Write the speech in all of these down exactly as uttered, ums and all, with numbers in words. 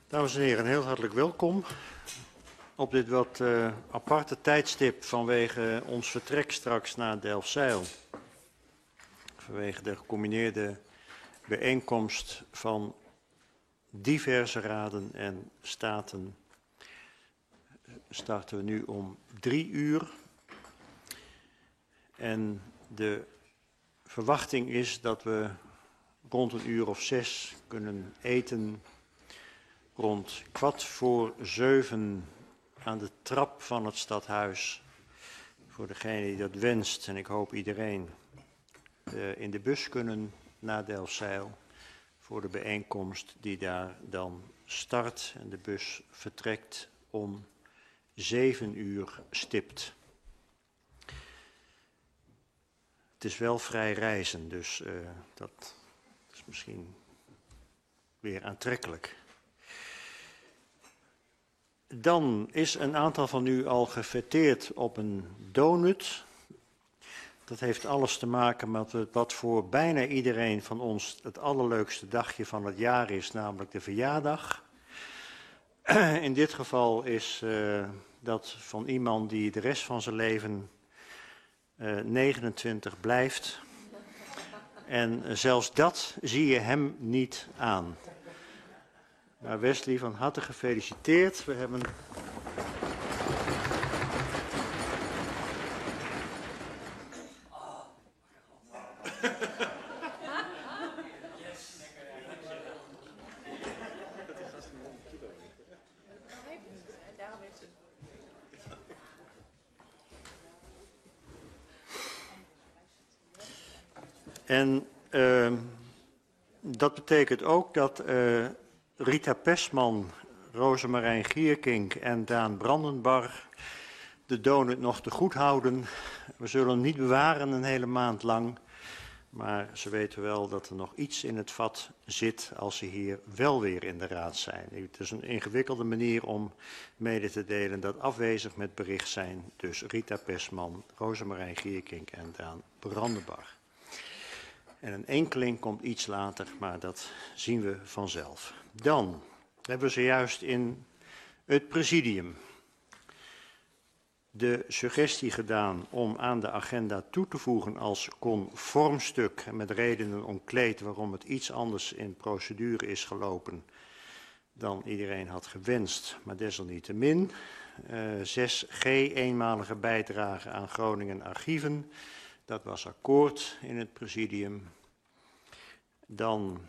Dames en heren, heel hartelijk welkom op dit wat uh, aparte tijdstip vanwege ons vertrek straks naar Delfzijl. Vanwege de gecombineerde bijeenkomst van diverse raden en staten starten we nu om drie uur. En de verwachting is dat we rond een uur of zes kunnen eten. Rond kwart voor zeven aan de trap van het stadhuis. Voor degene die dat wenst, en ik hoop iedereen, uh, in de bus kunnen naar Delfzijl. Voor de bijeenkomst die daar dan start. En de bus vertrekt om zeven uur stipt. Het is wel vrij reizen, dus uh, dat is misschien weer aantrekkelijk. Dan is een aantal van u al gefeteerd op een donut. Dat heeft alles te maken met wat voor bijna iedereen van ons het allerleukste dagje van het jaar is, namelijk de verjaardag. In dit geval is uh, dat van iemand die de rest van zijn leven uh, negenentwintig blijft. En uh, zelfs dat zie je hem niet aan. Nou, Wesley, van harte gefeliciteerd. We hebben... En uh, dat betekent ook dat uh, Rita Pesman, Rosemarijn Gierkink en Daan Brandenbar de donut nog te goed houden. We zullen hem niet bewaren een hele maand lang, maar ze weten wel dat er nog iets in het vat zit als ze hier wel weer in de raad zijn. Het is een ingewikkelde manier om mede te delen dat afwezig met bericht zijn. Dus Rita Pesman, Rosemarijn Gierkink en Daan Brandenbar. En een enkeling komt iets later, maar dat zien we vanzelf. Dan hebben we zojuist in het presidium de suggestie gedaan om aan de agenda toe te voegen als conformstuk met redenen omkleed waarom het iets anders in procedure is gelopen dan iedereen had gewenst, maar desalniettemin. Uh, zes G, eenmalige bijdrage aan Groningen archieven. Dat was akkoord in het presidium. Dan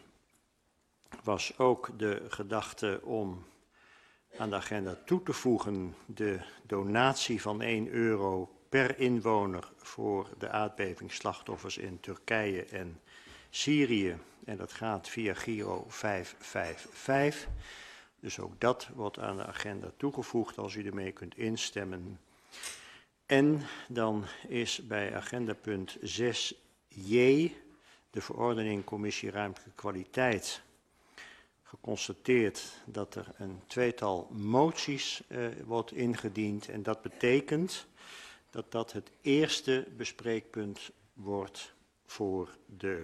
was ook de gedachte om aan de agenda toe te voegen de donatie van één euro per inwoner voor de aardbevingsslachtoffers in Turkije en Syrië. En dat gaat via Giro vijf vijf vijf. Dus ook dat wordt aan de agenda toegevoegd als u ermee kunt instemmen. En dan is bij agendapunt zes J, de verordening Commissie Ruimtelijke Kwaliteit, geconstateerd dat er een tweetal moties uh, wordt ingediend. En dat betekent dat dat het eerste bespreekpunt wordt voor de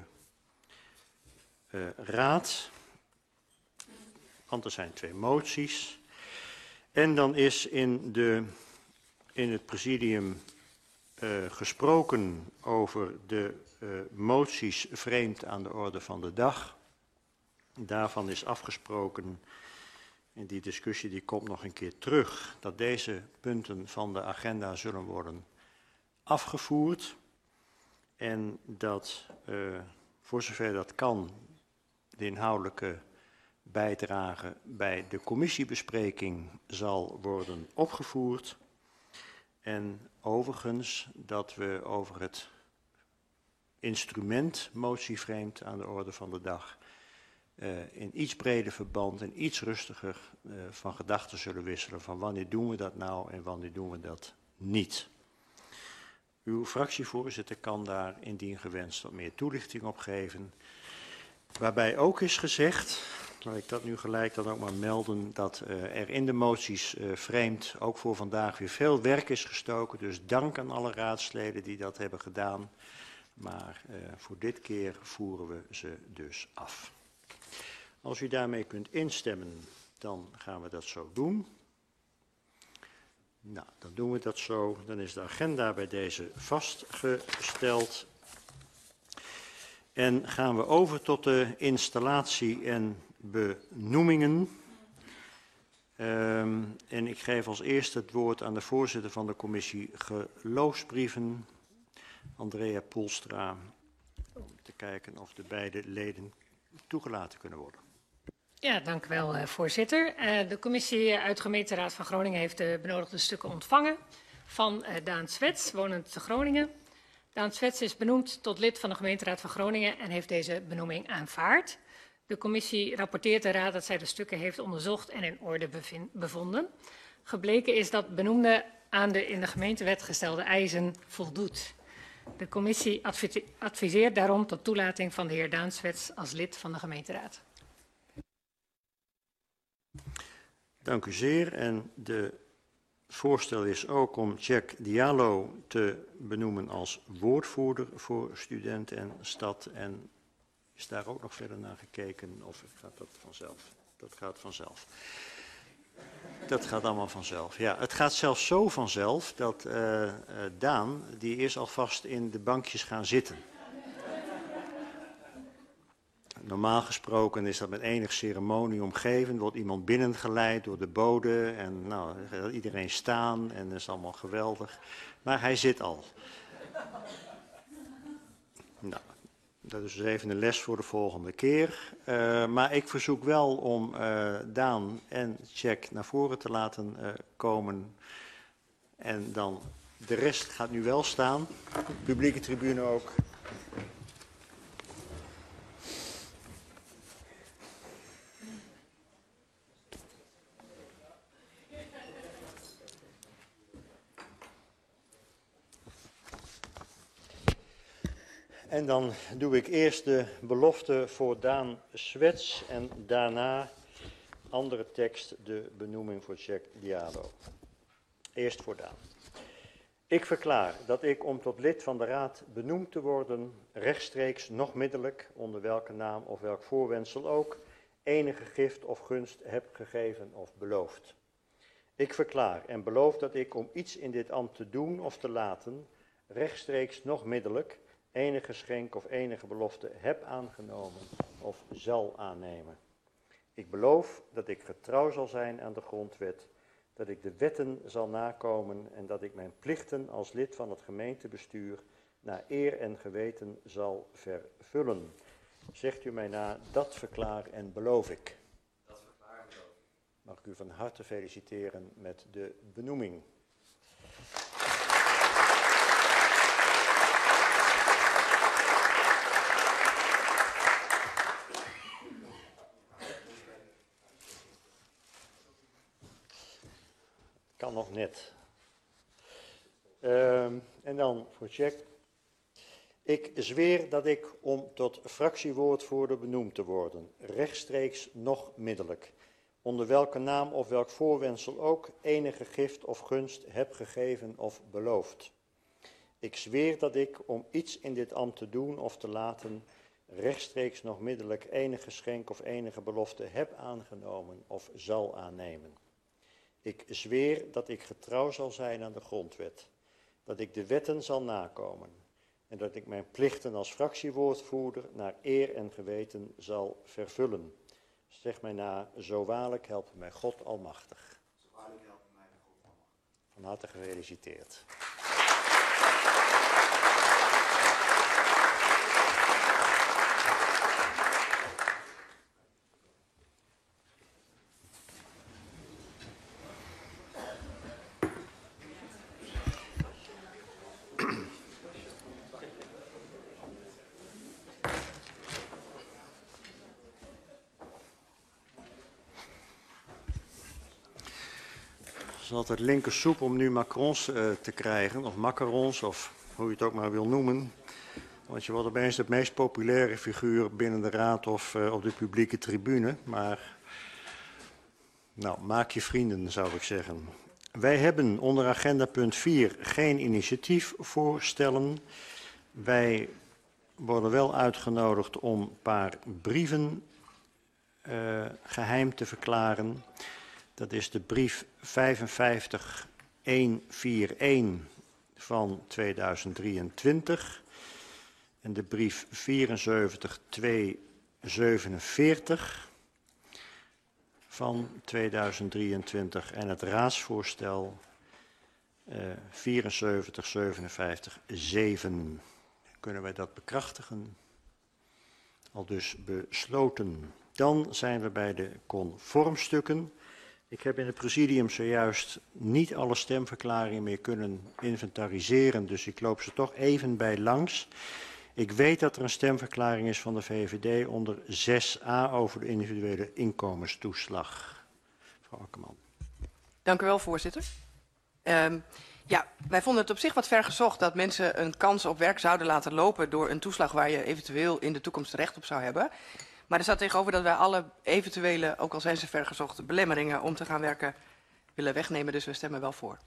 uh, raad. Want er zijn twee moties. En dan is in de... in het presidium uh, gesproken over de uh, moties vreemd aan de orde van de dag. Daarvan is afgesproken, en die discussie die komt nog een keer terug, dat deze punten van de agenda zullen worden afgevoerd. En dat, uh, voor zover dat kan, de inhoudelijke bijdrage bij de commissiebespreking zal worden opgevoerd. En overigens dat we over het instrument motievreemd aan de orde van de dag uh, in iets breder verband en iets rustiger uh, van gedachten zullen wisselen van wanneer doen we dat nou en wanneer doen we dat niet. Uw fractievoorzitter kan daar indien gewenst wat meer toelichting op geven. Waarbij ook is gezegd, laat ik dat nu gelijk dan ook maar melden, dat uh, er in de moties uh, vreemd ook voor vandaag weer veel werk is gestoken. Dus dank aan alle raadsleden die dat hebben gedaan. Maar uh, voor dit keer voeren we ze dus af. Als u daarmee kunt instemmen, Dan gaan we dat zo doen. Nou, dan doen we dat zo. Dan is de agenda bij deze vastgesteld. En gaan we over tot de installatie en benoemingen. Um, en ik geef als eerste het woord aan de voorzitter van de commissie geloofsbrieven, Andrea Poelstra, om te kijken of de beide leden toegelaten kunnen worden. Ja, dank u wel, voorzitter. Uh, de commissie uit de gemeenteraad van Groningen heeft de benodigde stukken ontvangen van uh, Daan Swets, wonend te Groningen. Daan Swets is benoemd tot lid van de gemeenteraad van Groningen en heeft deze benoeming aanvaard. De commissie rapporteert de raad dat zij de stukken heeft onderzocht en in orde bevonden. Gebleken is dat benoemde aan de in de gemeentewet gestelde eisen voldoet. De commissie adviseert daarom tot toelating van de heer Daan Swets als lid van de gemeenteraad. Dank u zeer. En de voorstel is ook om Jack Diallo te benoemen als woordvoerder voor student en stad. En is daar ook nog verder naar gekeken of gaat dat vanzelf? Dat gaat vanzelf. Dat gaat allemaal vanzelf. Ja, het gaat zelfs zo vanzelf dat uh, uh, Daan, die is alvast in de bankjes gaan zitten. Normaal gesproken is dat met enig ceremonie omgeven. Wordt iemand binnengeleid door de bode en nou, iedereen staan en dat is allemaal geweldig. Maar hij zit al. Nou, dat is dus even een les voor de volgende keer. Uh, maar ik verzoek wel om uh, Daan en Jack naar voren te laten uh, komen. En dan de rest gaat nu wel staan. Publieke tribune ook. En dan doe ik eerst de belofte voor Daan Swets en daarna andere tekst, de benoeming voor Jack Diallo. Eerst voor Daan. Ik verklaar dat ik om tot lid van de raad benoemd te worden, rechtstreeks nog middelijk, onder welke naam of welk voorwendsel ook, enige gift of gunst heb gegeven of beloofd. Ik verklaar en beloof dat ik om iets in dit ambt te doen of te laten, rechtstreeks nog middelijk, enige geschenk of enige belofte heb aangenomen of zal aannemen. Ik beloof dat ik getrouw zal zijn aan de grondwet, dat ik de wetten zal nakomen en dat ik mijn plichten als lid van het gemeentebestuur naar eer en geweten zal vervullen. Zegt u mij na, dat verklaar en beloof ik. Dat verklaar en beloof ik. Mag ik u van harte feliciteren met de benoeming. Kan nog net. Uh, en dan voor Jack. Ik zweer dat ik om tot fractiewoordvoerder benoemd te worden, rechtstreeks nog middelijk, onder welke naam of welk voorwendsel ook, enige gift of gunst heb gegeven of beloofd. Ik zweer dat ik om iets in dit ambt te doen of te laten, rechtstreeks nog middelijk enige geschenk of enige belofte heb aangenomen of zal aannemen. Ik zweer dat ik getrouw zal zijn aan de grondwet, dat ik de wetten zal nakomen en dat ik mijn plichten als fractiewoordvoerder naar eer en geweten zal vervullen. Zeg mij na, zo waarlijk helpt mij God Almachtig. Zo waarlijk helpt mij God Almachtig. Van harte gefeliciteerd. Het is altijd linkersoep om nu macarons uh, te krijgen, of macarons, of hoe je het ook maar wil noemen. Want je wordt opeens het meest populaire figuur binnen de raad of uh, op de publieke tribune. Maar, nou, maak je vrienden, zou ik zeggen. Wij hebben onder agenda punt vier geen initiatiefvoorstellen. Wij worden wel uitgenodigd om een paar brieven uh, geheim te verklaren. Dat is de brief vijfenvijftig honderdeenenveertig van tweeduizend drieëntwintig en de brief vierenzeventig tweehonderdzevenenveertig van tweeduizend drieëntwintig en het raadsvoorstel uh, vierenzeventig zevenenvijftig zeven. Kunnen wij dat bekrachtigen? Al dus besloten. Dan zijn we bij de conformstukken. Ik heb in het presidium zojuist niet alle stemverklaringen meer kunnen inventariseren, dus ik loop ze toch even bij langs. Ik weet dat er een stemverklaring is van de V V D onder zes a over de individuele inkomenstoeslag. Mevrouw Akkerman. Dank u wel, voorzitter. Um, ja, wij vonden het op zich wat ver gezocht dat mensen een kans op werk zouden laten lopen door een toeslag waar je eventueel in de toekomst recht op zou hebben. Maar er staat tegenover dat wij alle eventuele, ook al zijn ze vergezochte, belemmeringen om te gaan werken willen wegnemen. Dus we stemmen wel voor.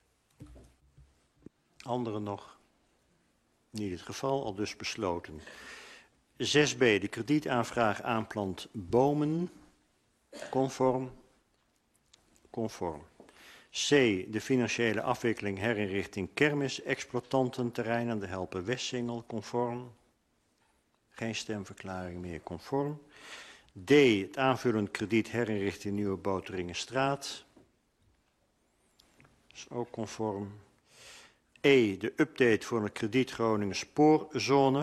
Anderen nog? Niet het geval, al dus besloten. zes b, de kredietaanvraag aanplant bomen. Conform. Conform. C, de financiële afwikkeling herinrichting kermis-exploitantenterrein aan de Helpen-Westsingel. Conform. Geen stemverklaring meer, conform. D, het aanvullend krediet herinrichting Nieuwe Boteringenstraat. Dat is ook conform. E, de update voor een krediet Groningen spoorzone.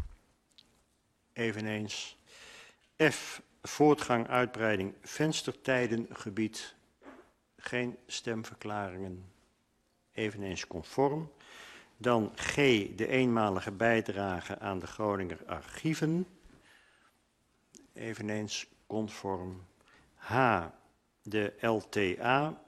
Eveneens. F, voortgang uitbreiding venstertijdengebied. Geen stemverklaringen. Eveneens conform. Dan G, de eenmalige bijdrage aan de Groninger archieven. Eveneens conform. H, de L T A.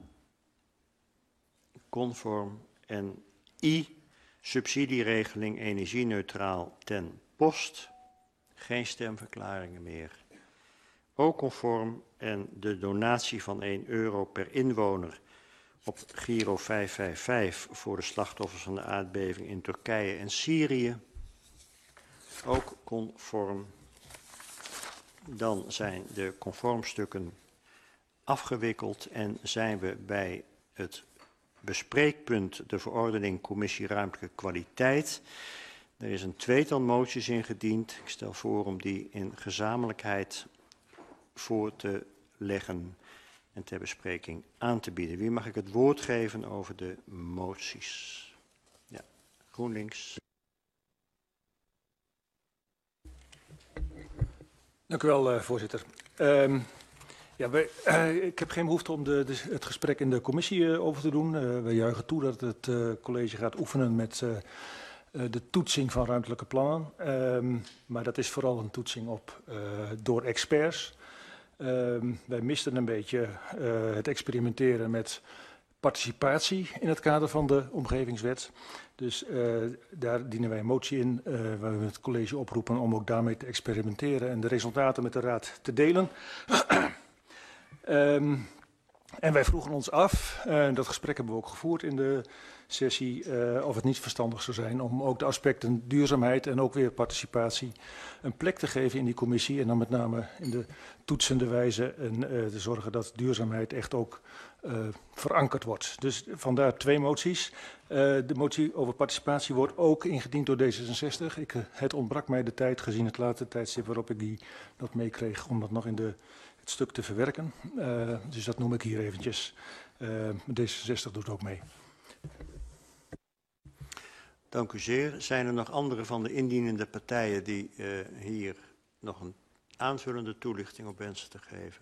Conform. En I, subsidieregeling energieneutraal ten post. Geen stemverklaringen meer. Ook conform. En de donatie van één euro per inwoner op Giro vijfhonderdvijfenvijftig voor de slachtoffers van de aardbeving in Turkije en Syrië. Ook conform. Dan zijn de conformstukken afgewikkeld en zijn we bij het bespreekpunt de verordening Commissie Ruimtelijke Kwaliteit. Er is een tweetal moties ingediend. Ik stel voor om die in gezamenlijkheid voor te leggen en ter bespreking aan te bieden. Wie mag ik het woord geven over de moties? Ja, GroenLinks. Dank u wel, uh, voorzitter. Um, ja, wij, uh, ik heb geen behoefte om de, de, het gesprek in de commissie uh, over te doen. Uh, we juichen toe dat het uh, college gaat oefenen met uh, uh, de toetsing van ruimtelijke plannen. Um, maar dat is vooral een toetsing op uh, door experts. Um, wij misten een beetje uh, het experimenteren met participatie in het kader van de omgevingswet. Dus uh, daar dienen wij een motie in uh, waar we het college oproepen om ook daarmee te experimenteren en de resultaten met de raad te delen. um, en wij vroegen ons af, uh, dat gesprek hebben we ook gevoerd in de sessie, uh, of het niet verstandig zou zijn om ook de aspecten duurzaamheid en ook weer participatie een plek te geven in die commissie. En dan met name in de toetsende wijze en uh, te zorgen dat duurzaamheid echt ook uh, verankerd wordt. Dus vandaar twee moties. Uh, de motie over participatie wordt ook ingediend door D zesenzestig. Ik, uh, het ontbrak mij de tijd gezien het late tijdstip waarop ik die, dat meekreeg om dat nog in de, het stuk te verwerken. Uh, dus dat noem ik hier eventjes. Uh, D zesenzestig doet ook mee. Dank u zeer. Zijn er nog andere van de indienende partijen die uh, hier nog een aanvullende toelichting op wensen te geven?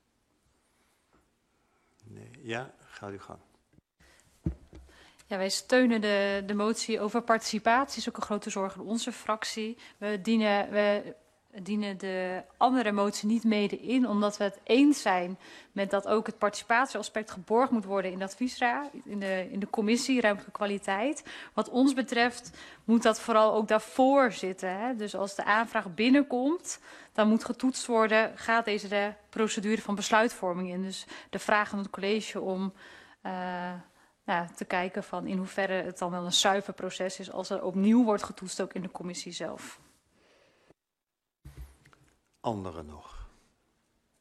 Nee. Ja, gaat uw gang. Ja, wij steunen de, de motie over participatie. is ook een grote zorg in onze fractie. We dienen, we dienen de andere motie niet mede in, omdat we het eens zijn met dat ook het participatieaspect geborgd moet worden in de adviesraad, in de, in de commissie ruimtelijke kwaliteit. Wat ons betreft moet dat vooral ook daarvoor zitten. Hè? Dus als de aanvraag binnenkomt, dan moet getoetst worden, gaat deze de procedure van besluitvorming in. Dus de vraag aan het college om uh, nou, te kijken van in hoeverre het dan wel een zuiver proces is als er opnieuw wordt getoetst ook in de commissie zelf. Anderen nog?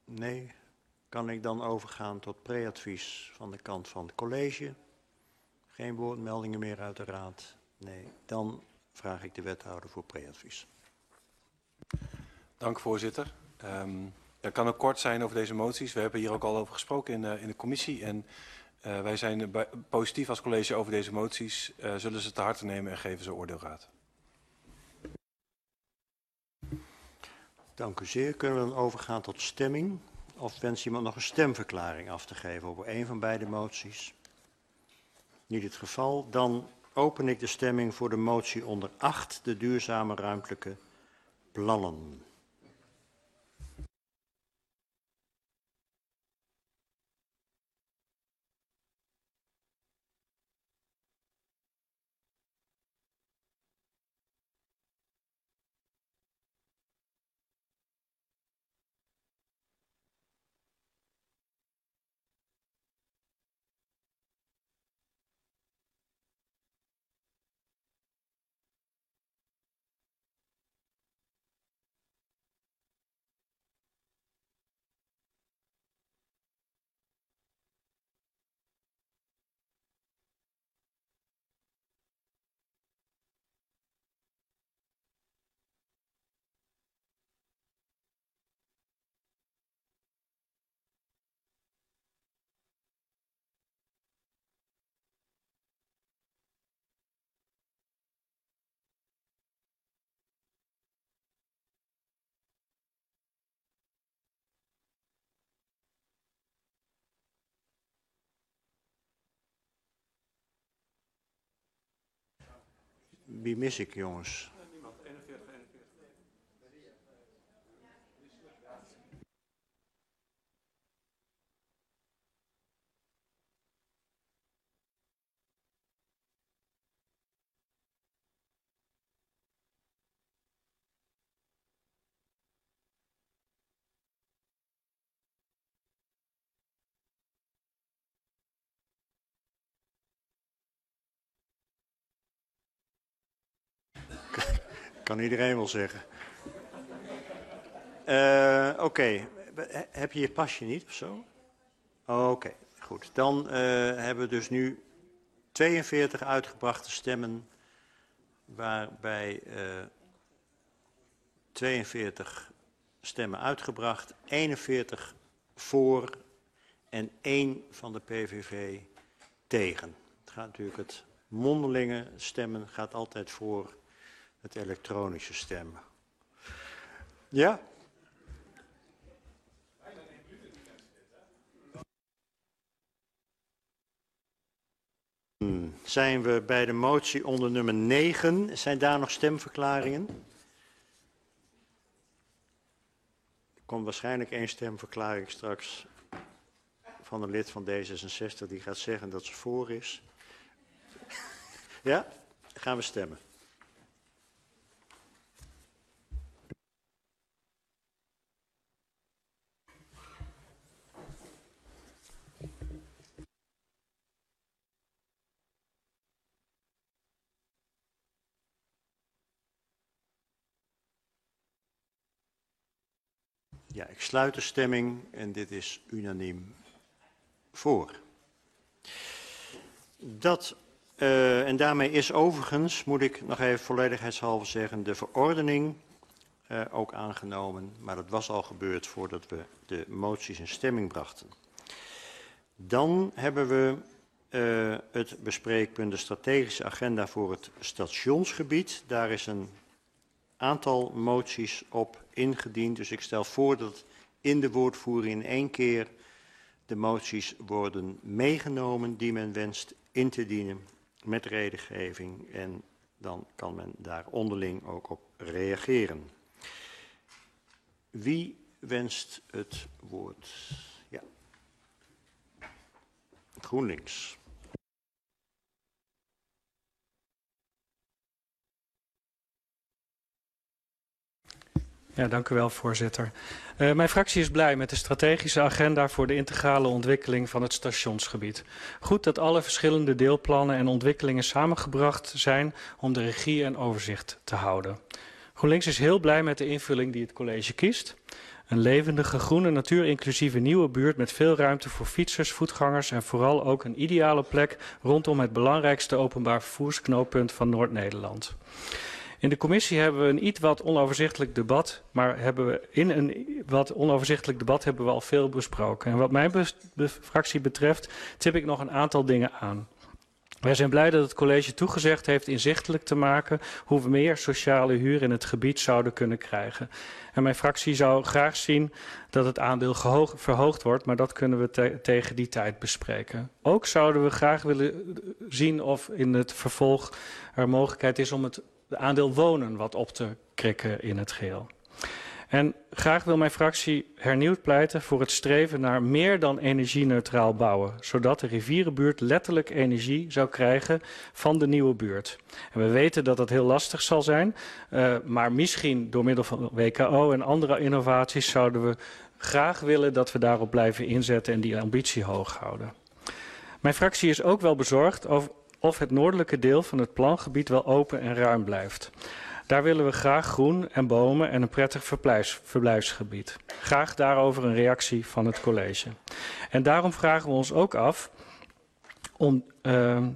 Nee. Kan ik dan overgaan tot preadvies van de kant van het college? Geen woordmeldingen meer uit de raad? Nee. Dan vraag ik de wethouder voor preadvies. Dank voorzitter. Um, het kan ook kort zijn over deze moties. We hebben hier ook al over gesproken in, uh, in de commissie. En uh, wij zijn uh, positief als college over deze moties. Uh, zullen ze te harte nemen en geven ze oordeelraad. Dank u zeer. Kunnen we dan overgaan tot stemming? Of wenst iemand nog een stemverklaring af te geven over een van beide moties? Niet het geval. Dan open ik de stemming voor de motie onder acht, de duurzame ruimtelijke plannen. Wie mis ik, jongens? Kan iedereen wel zeggen. Uh, Oké, okay. Heb je je pasje niet of zo? Oké, okay. Goed. Dan uh, hebben we dus nu tweeënveertig uitgebrachte stemmen, waarbij uh, tweeënveertig stemmen uitgebracht, eenenveertig voor en één van de P V V tegen. Het gaat natuurlijk het mondelinge stemmen gaat altijd voor het elektronische stemmen. Ja? Hmm. Zijn we bij de motie onder nummer negen? Zijn daar nog stemverklaringen? Er komt waarschijnlijk één stemverklaring straks van een lid van D zesenzestig die gaat zeggen dat ze voor is. Ja? Dan gaan we stemmen. Ja, ik sluit de stemming en dit is unaniem voor. Dat, uh, en daarmee is overigens, moet ik nog even volledigheidshalve zeggen, de verordening uh, ook aangenomen. Maar dat was al gebeurd voordat we de moties in stemming brachten. Dan hebben we uh, het bespreekpunt de strategische agenda voor het stationsgebied. Daar is een aantal moties op ingediend. Dus ik stel voor dat in de woordvoering in één keer de moties worden meegenomen die men wenst in te dienen met redengeving. En dan kan men daar onderling ook op reageren. Wie wenst het woord? Ja. GroenLinks. Ja, dank u wel, voorzitter. Uh, mijn fractie is blij met de strategische agenda voor de integrale ontwikkeling van het stationsgebied. Goed dat alle verschillende deelplannen en ontwikkelingen samengebracht zijn om de regie en overzicht te houden. GroenLinks is heel blij met de invulling die het college kiest. Een levendige, groene, natuurinclusieve nieuwe buurt met veel ruimte voor fietsers, voetgangers en vooral ook een ideale plek rondom het belangrijkste openbaar vervoersknooppunt van Noord-Nederland. In de commissie hebben we een iets wat onoverzichtelijk debat, maar hebben we in een wat onoverzichtelijk debat hebben we al veel besproken. En wat mijn be be fractie betreft tip ik nog een aantal dingen aan. Wij zijn blij dat het college toegezegd heeft inzichtelijk te maken hoe we meer sociale huur in het gebied zouden kunnen krijgen. En mijn fractie zou graag zien dat het aandeel verhoogd wordt, maar dat kunnen we te tegen die tijd bespreken. Ook zouden we graag willen zien of in het vervolg er mogelijkheid is om het aandeel wonen wat op te krikken in het geheel. En graag wil mijn fractie hernieuwd pleiten voor het streven naar meer dan energie-neutraal bouwen, zodat de rivierenbuurt letterlijk energie zou krijgen van de nieuwe buurt. En we weten dat dat heel lastig zal zijn, uh, maar misschien door middel van W K O en andere innovaties zouden we graag willen dat we daarop blijven inzetten en die ambitie hoog houden. Mijn fractie is ook wel bezorgd over of het noordelijke deel van het plangebied wel open en ruim blijft. Daar willen we graag groen en bomen en een prettig verblijfs, verblijfsgebied. Graag daarover een reactie van het college. En daarom vragen we ons ook af, om, uh, uh,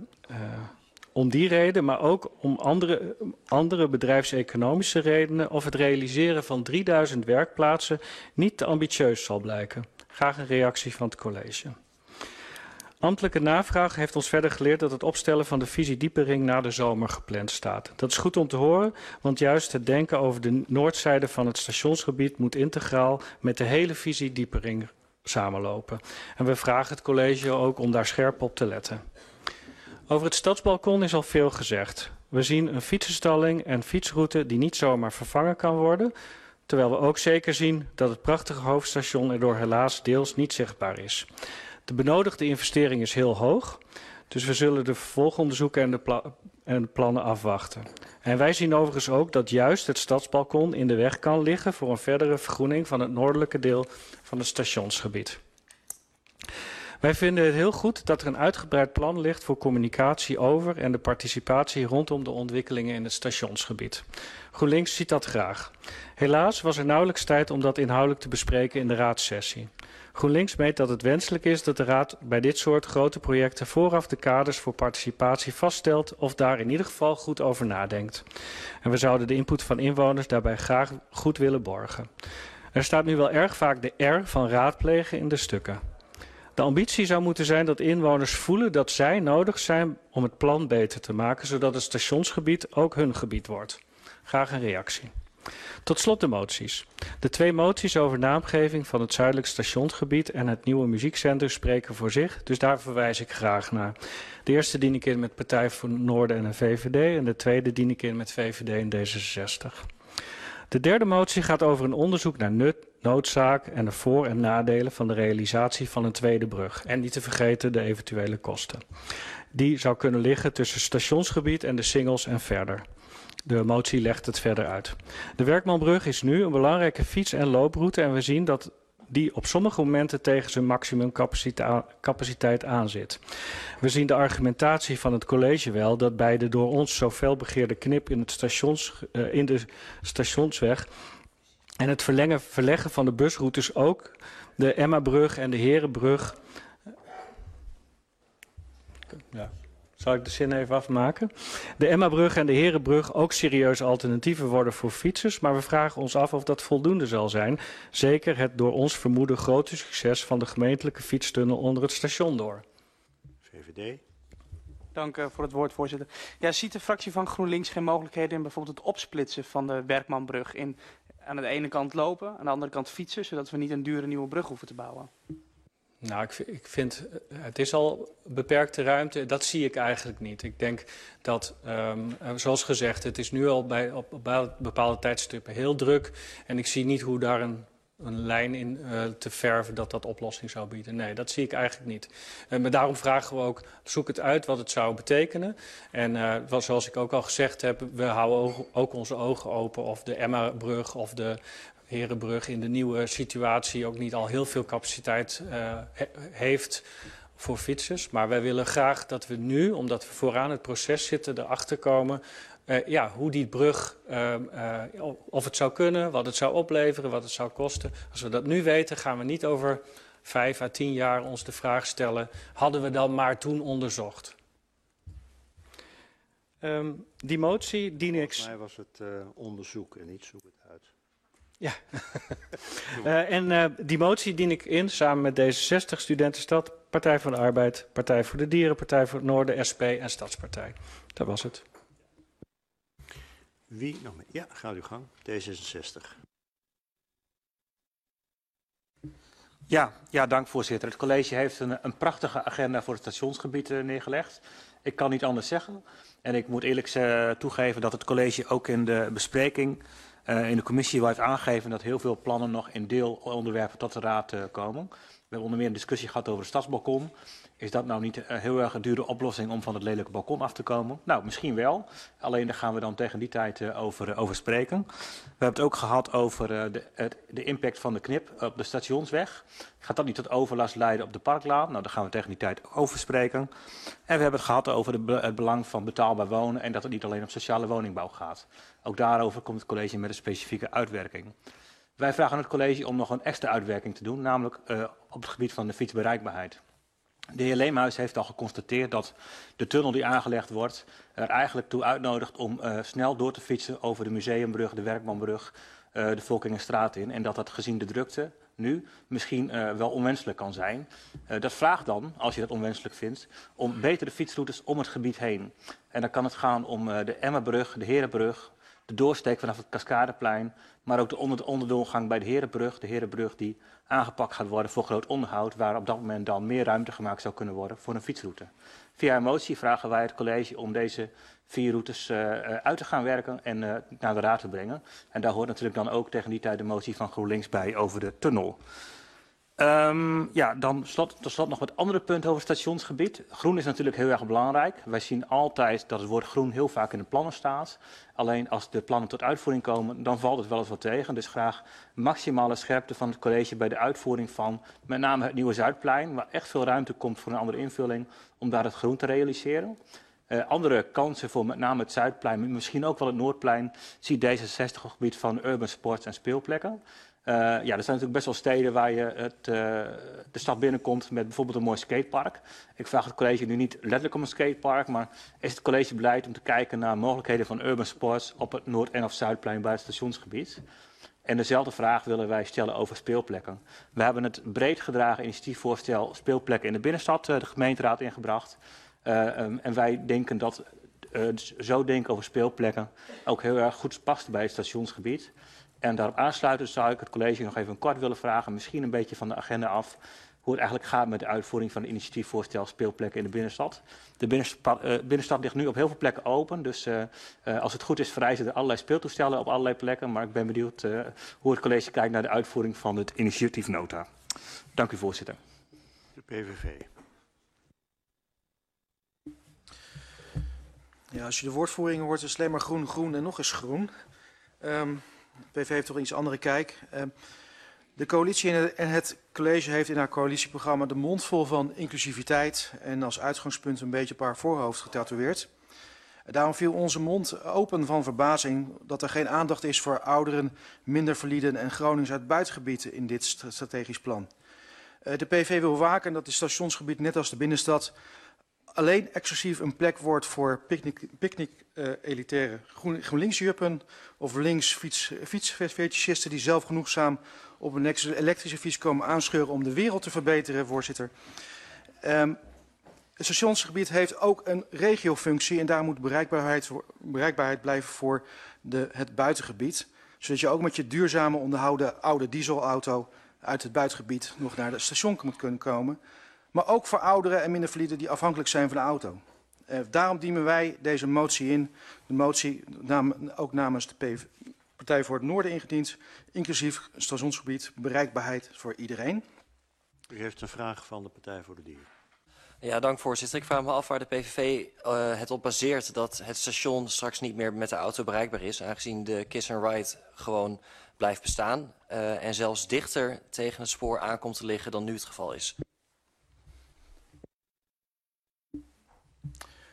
om die reden, maar ook om andere, andere bedrijfseconomische redenen, of het realiseren van drieduizend werkplaatsen niet te ambitieus zal blijken. Graag een reactie van het college. Ambtelijke navraag heeft ons verder geleerd dat het opstellen van de visie Diepering na de zomer gepland staat. Dat is goed om te horen, want juist het denken over de noordzijde van het stationsgebied moet integraal met de hele visie Diepering samenlopen. En we vragen het college ook om daar scherp op te letten. Over het stadsbalkon is al veel gezegd. We zien een fietsenstalling en fietsroute die niet zomaar vervangen kan worden, terwijl we ook zeker zien dat het prachtige hoofdstation erdoor helaas deels niet zichtbaar is. De benodigde investering is heel hoog, dus we zullen de vervolgonderzoeken en de, pla en de plannen afwachten. En wij zien overigens ook dat juist het stadsbalkon in de weg kan liggen voor een verdere vergroening van het noordelijke deel van het stationsgebied. Wij vinden het heel goed dat er een uitgebreid plan ligt voor communicatie over en de participatie rondom de ontwikkelingen in het stationsgebied. GroenLinks ziet dat graag. Helaas was er nauwelijks tijd om dat inhoudelijk te bespreken in de raadssessie. GroenLinks meet dat het wenselijk is dat de Raad bij dit soort grote projecten vooraf de kaders voor participatie vaststelt of daar in ieder geval goed over nadenkt. En we zouden de input van inwoners daarbij graag goed willen borgen. Er staat nu wel erg vaak de R van raadplegen in de stukken. De ambitie zou moeten zijn dat inwoners voelen dat zij nodig zijn om het plan beter te maken, zodat het stationsgebied ook hun gebied wordt. Graag een reactie. Tot slot de moties. De twee moties over naamgeving van het zuidelijk stationsgebied en het nieuwe muziekcentrum spreken voor zich, dus daar verwijs ik graag naar. De eerste dien ik in met Partij voor Noorden en de V V D en de tweede dien ik in met V V D en D zesenzestig. De derde motie gaat over een onderzoek naar nut, noodzaak en de voor- en nadelen van de realisatie van een tweede brug. En niet te vergeten de eventuele kosten. Die zou kunnen liggen tussen stationsgebied en de Singels en verder. De motie legt het verder uit. De Werkmanbrug is nu een belangrijke fiets- en looproute en we zien dat die op sommige momenten tegen zijn maximumcapaciteit aanzit. We zien de argumentatie van het college wel dat bij de door ons zo fel begeerde knip in, het stations, uh, in de stationsweg en het verlengen, verleggen van de busroutes ook de Emmabrug en de Herenbrug. Ja. Zal ik de zin even afmaken? De Emmabrug en de Herenbrug ook serieuze alternatieven worden voor fietsers, maar we vragen ons af of dat voldoende zal zijn. Zeker het door ons vermoeden grote succes van de gemeentelijke fietstunnel onder het station door. V V D. Dank uh, voor het woord, voorzitter. Ja, ziet de fractie van GroenLinks geen mogelijkheden in bijvoorbeeld het opsplitsen van de Werkmanbrug in aan de ene kant lopen, aan de andere kant fietsen, zodat we niet een dure nieuwe brug hoeven te bouwen? Nou, ik, ik vind, het is al beperkte ruimte, dat zie ik eigenlijk niet. Ik denk dat, um, zoals gezegd, het is nu al bij, op bepaalde tijdstippen heel druk. En ik zie niet hoe daar een, een lijn in uh, te verven dat dat oplossing zou bieden. Nee, dat zie ik eigenlijk niet. Uh, maar daarom vragen we ook, zoek het uit wat het zou betekenen. En uh, zoals ik ook al gezegd heb, we houden ook, ook onze ogen open of de Emmabrug of de Herenbrug in de nieuwe situatie ook niet al heel veel capaciteit uh, he heeft voor fietsers. Maar wij willen graag dat we nu, omdat we vooraan het proces zitten, erachter komen uh, ja, hoe die brug, uh, uh, of het zou kunnen, wat het zou opleveren, wat het zou kosten. Als we dat nu weten, gaan we niet over vijf à tien jaar ons de vraag stellen, hadden we dan maar toen onderzocht. Um, die motie dien ik... Volgens mij was het uh, onderzoek en niet zoek het uit. Ja, uh, en uh, die motie dien ik in samen met D zesenzestig, Studentenstad, Partij van de Arbeid, Partij voor de Dieren, Partij voor het Noorden, S P en Stadspartij. Dat was het. Wie nog meer? Ja, gaat uw gang. D zesenzestig. Ja, ja, dank voorzitter. Het college heeft een, een prachtige agenda voor het stationsgebied uh, neergelegd. Ik kan niet anders zeggen. En ik moet eerlijk uh, toegeven dat het college ook in de bespreking uh, in de commissie wel heeft aangegeven dat heel veel plannen nog in deelonderwerpen tot de raad uh, komen. We hebben onder meer een discussie gehad over het stadsbalkon. Is dat nou niet een heel erg een dure oplossing om van het lelijke balkon af te komen? Nou, misschien wel. Alleen daar gaan we dan tegen die tijd uh, over, uh, over spreken. We hebben het ook gehad over uh, de, het, de impact van de knip op de stationsweg. Gaat dat niet tot overlast leiden op de Parklaan? Nou, daar gaan we tegen die tijd over spreken. En we hebben het gehad over de, het belang van betaalbaar wonen en dat het niet alleen om sociale woningbouw gaat. Ook daarover komt het college met een specifieke uitwerking. Wij vragen het college om nog een extra uitwerking te doen, namelijk uh, op het gebied van de fietsbereikbaarheid. De heer Leemhuis heeft al geconstateerd dat de tunnel die aangelegd wordt er eigenlijk toe uitnodigt om uh, snel door te fietsen over de Museumbrug, de Werkmanbrug, uh, de Volkingenstraat in. En dat dat gezien de drukte nu misschien uh, wel onwenselijk kan zijn. Uh, dat vraagt dan, als je dat onwenselijk vindt, om betere fietsroutes om het gebied heen. En dan kan het gaan om uh, de Emmerbrug, de Herenbrug, de doorsteek vanaf het Cascadeplein, maar ook de onder onderdoorgang bij de Herenbrug, de Herenbrug die aangepakt gaat worden voor groot onderhoud, waar op dat moment dan meer ruimte gemaakt zou kunnen worden voor een fietsroute. Via een motie vragen wij het college om deze vier routes uh, uit te gaan werken en uh, naar de raad te brengen. En daar hoort natuurlijk dan ook tegen die tijd de motie van GroenLinks bij over de tunnel. Um, ja, dan slot, tot slot nog wat andere punten over het stationsgebied. Groen is natuurlijk heel erg belangrijk. Wij zien altijd dat het woord groen heel vaak in de plannen staat. Alleen als de plannen tot uitvoering komen, dan valt het wel eens wat tegen. Dus graag maximale scherpte van het college bij de uitvoering van met name het nieuwe Zuidplein, waar echt veel ruimte komt voor een andere invulling om daar het groen te realiseren. Uh, andere kansen voor met name het Zuidplein, misschien ook wel het Noordplein, ziet D zesenzestig op het gebied van urban sports en speelplekken. Uh, ja, er zijn natuurlijk best wel steden waar je het, uh, de stad binnenkomt met bijvoorbeeld een mooi skatepark. Ik vraag het college nu niet letterlijk om een skatepark, maar is het college beleid om te kijken naar mogelijkheden van urban sports op het Noord- en of Zuidplein bij het stationsgebied? En dezelfde vraag willen wij stellen over speelplekken. We hebben het breed gedragen initiatiefvoorstel speelplekken in de binnenstad uh, de gemeenteraad ingebracht. Uh, um, en wij denken dat uh, zo denken over speelplekken ook heel erg goed past bij het stationsgebied. En daarop aansluitend zou ik het college nog even kort willen vragen, misschien een beetje van de agenda af, hoe het eigenlijk gaat met de uitvoering van het initiatiefvoorstel speelplekken in de binnenstad. De binnenstad, uh, binnenstad ligt nu op heel veel plekken open, dus uh, uh, als het goed is vereisen er allerlei speeltoestellen op allerlei plekken, maar ik ben benieuwd uh, hoe het college kijkt naar de uitvoering van het initiatiefnota. Dank u voorzitter. De P V V. Ja, als je de woordvoering hoort, is het alleen maar groen, groen en nog eens groen. Um, de P V V heeft toch een iets andere kijk. Um, de coalitie en het, en het college heeft in haar coalitieprogramma de mond vol van inclusiviteit en als uitgangspunt een beetje op haar voorhoofd getatoeëerd. Daarom viel onze mond open van verbazing dat er geen aandacht is voor ouderen, minder validen en Gronings uit het buitengebied in dit strategisch plan. Uh, de P V V wil waken dat het stationsgebied net als de binnenstad alleen exclusief een plek wordt voor picknick, picknick uh, elitaire groen, GroenLinksjuppen of links fiets, fietsfetischisten die zelfgenoegzaam op een elektrische fiets komen aanscheuren om de wereld te verbeteren, voorzitter. Um, het stationsgebied heeft ook een regiofunctie en daar moet bereikbaarheid, bereikbaarheid blijven voor de, het buitengebied. Zodat je ook met je duurzame onderhouden oude dieselauto uit het buitengebied nog naar het station moet kunnen komen. Maar ook voor ouderen en minder validen die afhankelijk zijn van de auto. Uh, daarom dienen wij deze motie in. De motie nam, ook namens de P V, Partij voor het Noorden ingediend. Inclusief stationsgebied, bereikbaarheid voor iedereen. U heeft een vraag van de Partij voor de Dieren. Ja, dank voorzitter. Ik vraag me af waar de P V V uh, het op baseert dat het station straks niet meer met de auto bereikbaar is. Aangezien de Kiss and Ride gewoon blijft bestaan. Uh, en zelfs dichter tegen het spoor aankomt te liggen dan nu het geval is.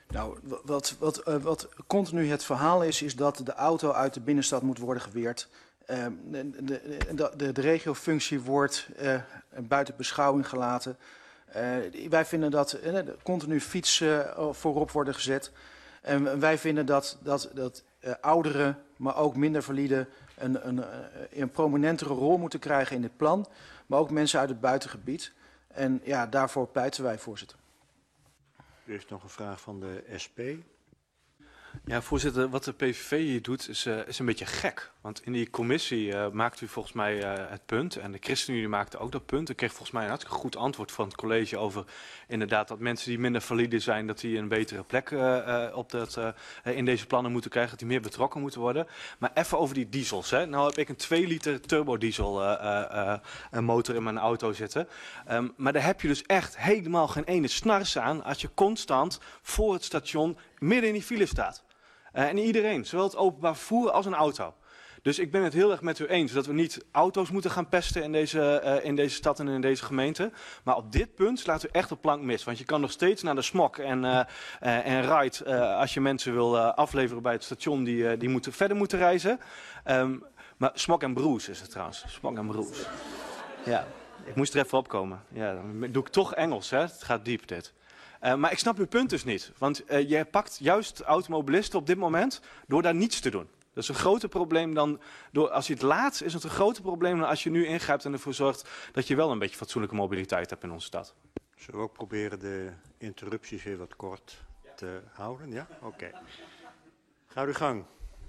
Nou, wat, wat, uh, wat continu het verhaal is, is dat de auto uit de binnenstad moet worden geweerd. Uh, de, de, de, de regiofunctie wordt uh, buiten beschouwing gelaten. Uh, wij vinden dat uh, continu fietsen uh, voorop worden gezet. En wij vinden dat, dat, dat uh, ouderen, maar ook minder valide, een, een, een prominentere rol moeten krijgen in dit plan. Maar ook mensen uit het buitengebied. En ja, daarvoor pleiten wij, voorzitter. U heeft nog een vraag van de S P. Ja, voorzitter, wat de P V V hier doet is, uh, is een beetje gek. Want in die commissie uh, maakt u volgens mij uh, het punt. En de ChristenUnie maakte ook dat punt. Ik kreeg volgens mij een hartstikke goed antwoord van het college over inderdaad dat mensen die minder valide zijn, dat die een betere plek uh, uh, op dat, uh, in deze plannen moeten krijgen. Dat die meer betrokken moeten worden. Maar even over die diesels. Hè. Nou heb ik een twee liter turbodiesel uh, uh, uh, motor in mijn auto zitten. Um, maar daar heb je dus echt helemaal geen ene snars aan als je constant voor het station midden in die file staat. Uh, en iedereen, zowel het openbaar vervoer als een auto. Dus ik ben het heel erg met u eens dat we niet auto's moeten gaan pesten in deze, uh, in deze stad en in deze gemeente. Maar op dit punt slaat u echt de plank mis. Want je kan nog steeds naar de smok en, uh, uh, en ride uh, als je mensen wil uh, afleveren bij het station die, uh, die moeten, verder moeten reizen. Um, maar smok en broes is het trouwens. Smok en broes. Ja, ik moest er even opkomen. Ja, dan doe ik toch Engels, hè. Het gaat diep dit. Uh, maar ik snap uw punt dus niet. Want uh, je pakt juist automobilisten op dit moment door daar niets te doen. Dat is een groter probleem dan, door, als je het laat, is het een groter probleem dan als je nu ingrijpt en ervoor zorgt dat je wel een beetje fatsoenlijke mobiliteit hebt in onze stad. Zullen we ook proberen de interrupties weer wat kort te houden? Ja? Oké. Okay. Ga uw gang.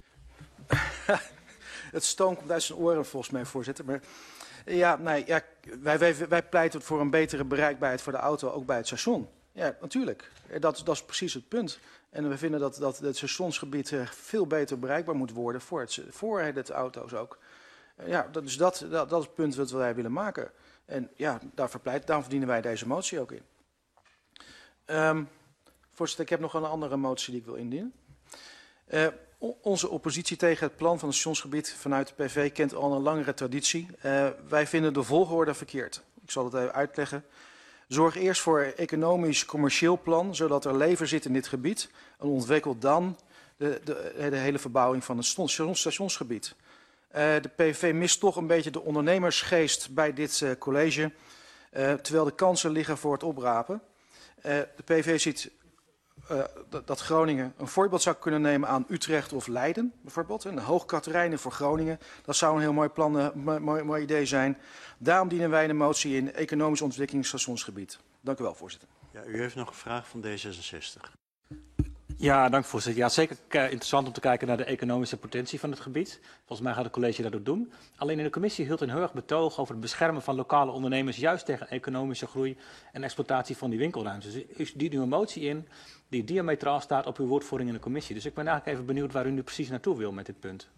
Het stoom komt uit zijn oren volgens mij, voorzitter. Maar ja, nee, ja, wij, wij, wij pleiten voor een betere bereikbaarheid voor de auto, ook bij het station. Ja, natuurlijk. Dat, dat is precies het punt. En we vinden dat, dat het stationsgebied veel beter bereikbaar moet worden voor het, voor het auto's ook. Ja, dat is, dat, dat, dat is het punt wat wij willen maken. En ja, daar verpleit, daarom verdienen wij deze motie ook in. Um, voorzitter, ik heb nog een andere motie die ik wil indienen. Uh, onze oppositie tegen het plan van het stationsgebied vanuit de P V kent al een langere traditie. Uh, wij vinden de volgorde verkeerd. Ik zal het even uitleggen. Zorg eerst voor een economisch commercieel plan, zodat er leven zit in dit gebied. En ontwikkel dan de, de, de hele verbouwing van het stationsgebied. Uh, de P V V mist toch een beetje de ondernemersgeest bij dit uh, college. Uh, terwijl de kansen liggen voor het oprapen. Uh, de P V V ziet uh, dat Groningen een voorbeeld zou kunnen nemen aan Utrecht of Leiden. Bijvoorbeeld een Hoogkaterijnen voor Groningen. Dat zou een heel mooi, plan, uh, mooi, mooi idee zijn. Daarom dienen wij de motie in economische ontwikkeling stationsgebied. Dank u wel, voorzitter. Ja, u heeft nog een vraag van D zesenzestig. Ja, dank voorzitter. Ja, zeker interessant om te kijken naar de economische potentie van het gebied. Volgens mij gaat het college dat ook doen. Alleen in de commissie hield een heel erg betoog over het beschermen van lokale ondernemers, juist tegen economische groei en exploitatie van die winkelruimtes. Dus u dient nu een motie in die diametraal staat op uw woordvoering in de commissie. Dus ik ben eigenlijk even benieuwd waar u nu precies naartoe wil met dit punt.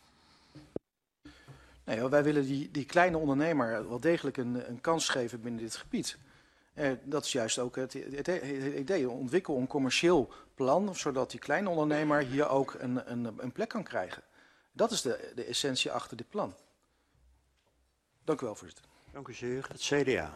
Nee, wij willen die, die kleine ondernemer wel degelijk een, een kans geven binnen dit gebied. Eh, dat is juist ook het, het, het idee. Ontwikkel een commercieel plan, zodat die kleine ondernemer hier ook een, een, een plek kan krijgen. Dat is de, de essentie achter dit plan. Dank u wel, voorzitter. Dank u zeer. Het C D A.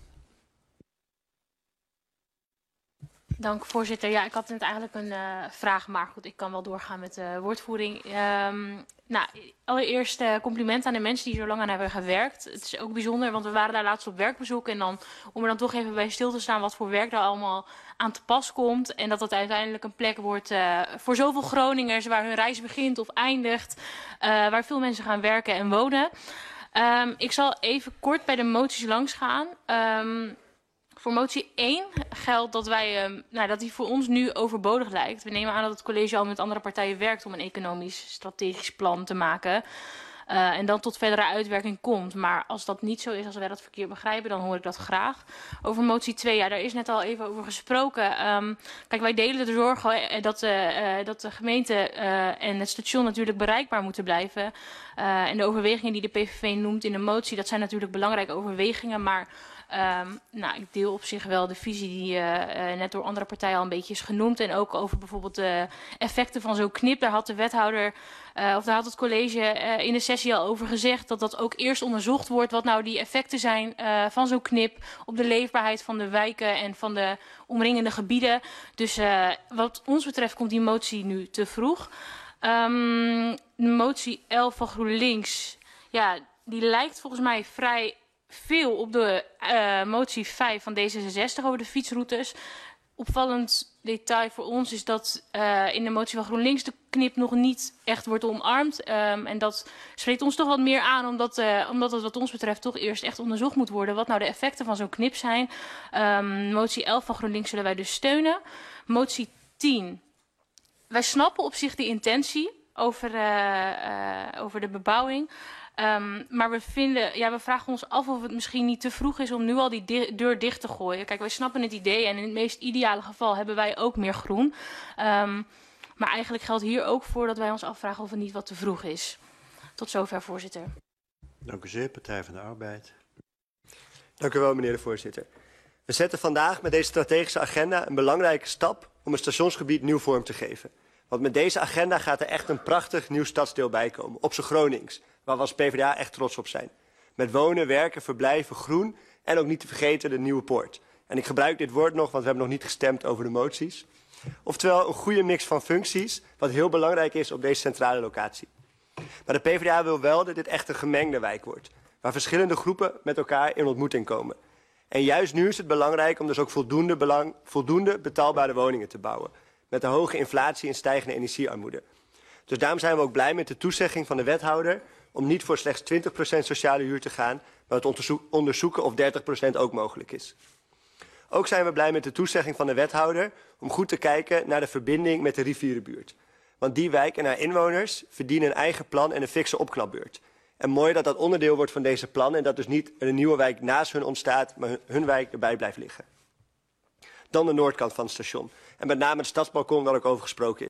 Dank, voorzitter. Ja, ik had net eigenlijk een uh, vraag, maar goed, ik kan wel doorgaan met de woordvoering. Um, nou, allereerst uh, compliment aan de mensen die zo lang aan hebben gewerkt. Het is ook bijzonder, want we waren daar laatst op werkbezoek. En dan, om er dan toch even bij stil te staan wat voor werk daar allemaal aan te pas komt. En dat dat uiteindelijk een plek wordt uh, voor zoveel Groningers, waar hun reis begint of eindigt. Uh, waar veel mensen gaan werken en wonen. Um, ik zal even kort bij de moties langs gaan. Um, Voor motie één geldt dat, wij, uh, nou, dat die voor ons nu overbodig lijkt. We nemen aan dat het college al met andere partijen werkt om een economisch strategisch plan te maken. Uh, en dan tot verdere uitwerking komt. Maar als dat niet zo is, als wij dat verkeerd begrijpen, dan hoor ik dat graag. Over motie twee, ja, daar is net al even over gesproken. Um, kijk, wij delen de zorg dat, uh, dat de gemeente uh, en het station natuurlijk bereikbaar moeten blijven. Uh, en de overwegingen die de P V V noemt in de motie, dat zijn natuurlijk belangrijke overwegingen. Maar Um, nou, ik deel op zich wel de visie die uh, uh, net door andere partijen al een beetje is genoemd. En ook over bijvoorbeeld de effecten van zo'n knip. Daar had de wethouder, uh, of daar had het college uh, in de sessie al over gezegd dat dat ook eerst onderzocht wordt. Wat nou die effecten zijn uh, van zo'n knip op de leefbaarheid van de wijken en van de omringende gebieden. Dus uh, wat ons betreft komt die motie nu te vroeg. Um, de motie elf van GroenLinks, ja, die lijkt volgens mij vrij veel op de uh, motie vijf van D zesenzestig over de fietsroutes. Opvallend detail voor ons is dat uh, in de motie van GroenLinks de knip nog niet echt wordt omarmd. Um, en dat spreekt ons toch wat meer aan, omdat, uh, omdat het wat ons betreft toch eerst echt onderzocht moet worden wat nou de effecten van zo'n knip zijn. Um, motie elf van GroenLinks zullen wij dus steunen. Motie tien. Wij snappen op zich de intentie over, uh, uh, over de bebouwing. Um, maar we, vinden, ja, we vragen ons af of het misschien niet te vroeg is om nu al die di deur dicht te gooien. Kijk, wij snappen het idee en in het meest ideale geval hebben wij ook meer groen. Um, maar eigenlijk geldt hier ook voor dat wij ons afvragen of het niet wat te vroeg is. Tot zover, voorzitter. Dank u zeer, Partij van de Arbeid. Dank u wel, meneer de voorzitter. We zetten vandaag met deze strategische agenda een belangrijke stap om het stationsgebied nieuw vorm te geven. Want met deze agenda gaat er echt een prachtig nieuw stadsdeel bij komen, op z'n Gronings, waar we als P v d A echt trots op zijn. Met wonen, werken, verblijven, groen en ook niet te vergeten de Nieuwe Poort. En ik gebruik dit woord nog, want we hebben nog niet gestemd over de moties. Oftewel een goede mix van functies, wat heel belangrijk is op deze centrale locatie. Maar de P v d A wil wel dat dit echt een gemengde wijk wordt, waar verschillende groepen met elkaar in ontmoeting komen. En juist nu is het belangrijk om dus ook voldoende, belang, voldoende betaalbare woningen te bouwen. Met de hoge inflatie en stijgende energiearmoede. Dus daarom zijn we ook blij met de toezegging van de wethouder om niet voor slechts twintig procent sociale huur te gaan, maar het onderzoeken of dertig procent ook mogelijk is. Ook zijn we blij met de toezegging van de wethouder om goed te kijken naar de verbinding met de rivierenbuurt. Want die wijk en haar inwoners verdienen een eigen plan en een fikse opknapbeurt. En mooi dat dat onderdeel wordt van deze plannen en dat dus niet een nieuwe wijk naast hun ontstaat, maar hun wijk erbij blijft liggen. Dan de noordkant van het station. En met name het stadsbalkon waar ook over gesproken is.